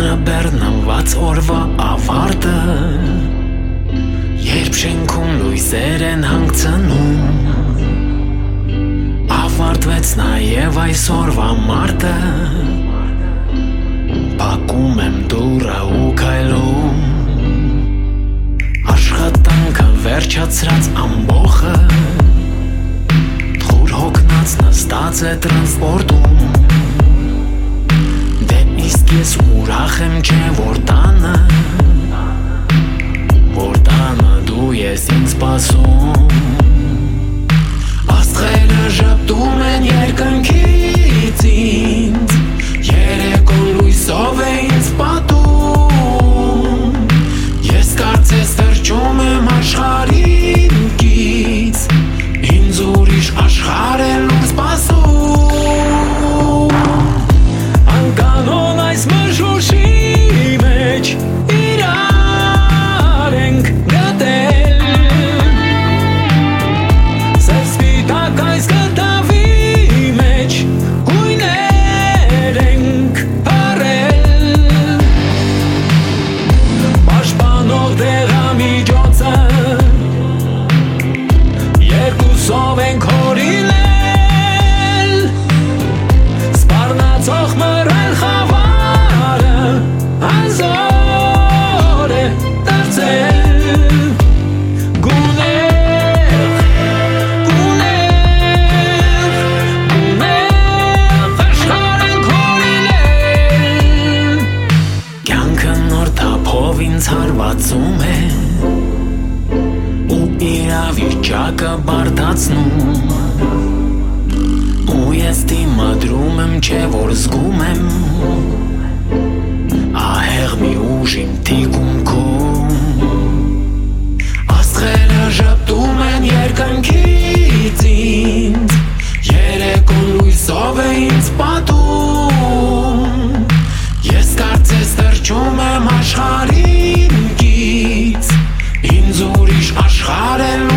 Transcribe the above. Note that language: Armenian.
բեռնված օրվա ավարտը, երբ շենքում լույսեր են հանգցնում, ավարտվեց նաև այսօրվա մարտը, փակում եմ դուռը ու քայլում, աշխատանքը վերջացրած ամբողը, թույլ հոգնած նստած է տրանսպորտում, իսկ ես ուրախ եմ չէ որ տանը դու ես ինձ սպասում, աստղերը ժպտում են երկնքից ինձ, երեկոն լույսով է ինձ պատում, ես կարծես թռչում եմ աշխարհին կից, ինձ ուրիշ աշխարհ է լուր սպասում, անկանոն այս մշուշի մեջ իրար ենք գտել, սեսպիտակ այս կտավի մեջ գույներ ենք պարել, պաշտպանող դեղամիջոցը երկուսով ենք հորինել, սպառնացող մռայլ խավարը անզոր է դարձել, գունեղ աշխարհ ենք հորինել, կյանքը նոր թափով ինձ հարվածում է ու իրավիճակը բարդացնում, ու ես դիմադրում եմ չէ որ զգում եմ ահեղ մի ուժ իմ թիկունքում, աստղերը ժպտում են երկնքից ինձ, երեկոն լույսով է ինձ պատում, ես կարծես թռչում եմ աշխարհին կից, ինձ ուրիշ աշխարհ է